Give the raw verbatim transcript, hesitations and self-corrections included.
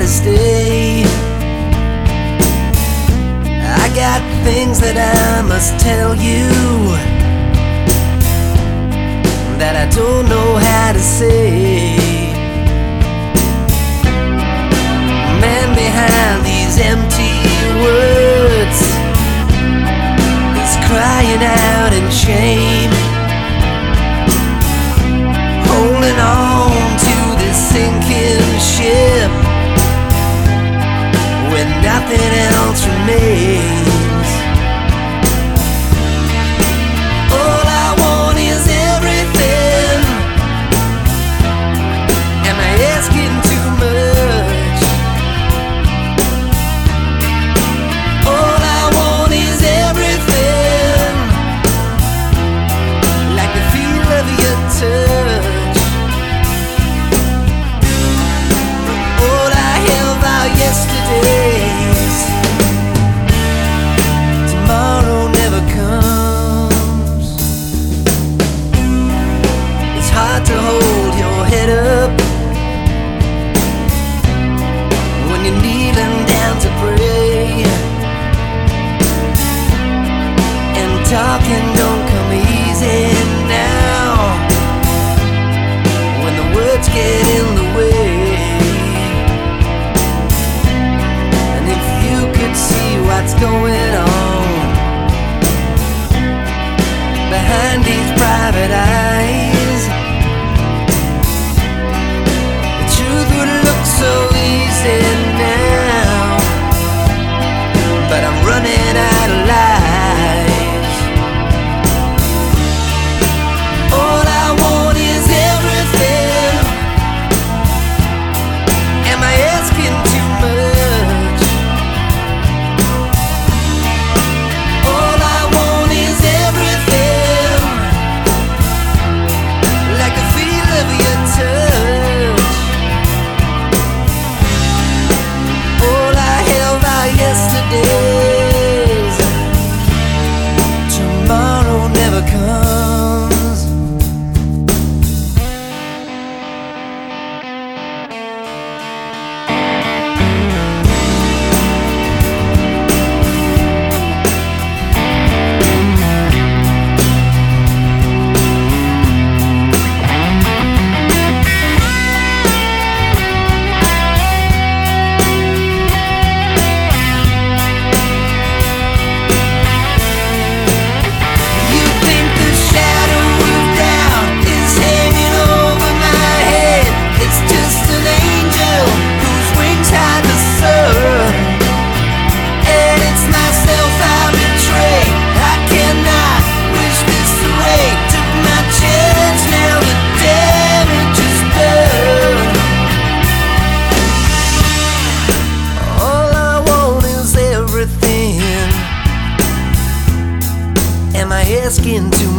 to stay. I got things that I must tell you that I don't know how to say. Man behind these empty words is crying out in shame, holding on to this sinking ship when nothing else remains. All I want is everything. Am I asking too much? All I want is everything, like the feel of your touch. All I have are yesterdays. Tomorrow never comes. It's hard to hold your head up when you're kneeling down to pray, and talking don't come easy now when the words get in the way. And if you could see what's going on behind these private eyes, the truth would look so easy now, but I'm running out of lies. All I want is everything. Am I asking too much? All I want is everything, like the feel of your touch. All I have are yesterdays. Tomorrow never comes. You think the shadow of doubt is hanging over my head? It's just an angel whose wings hide the sun, and it's myself I betray. I cannot wish this away. Took my chance, now the damage is done. All I want is everything. Am I asking too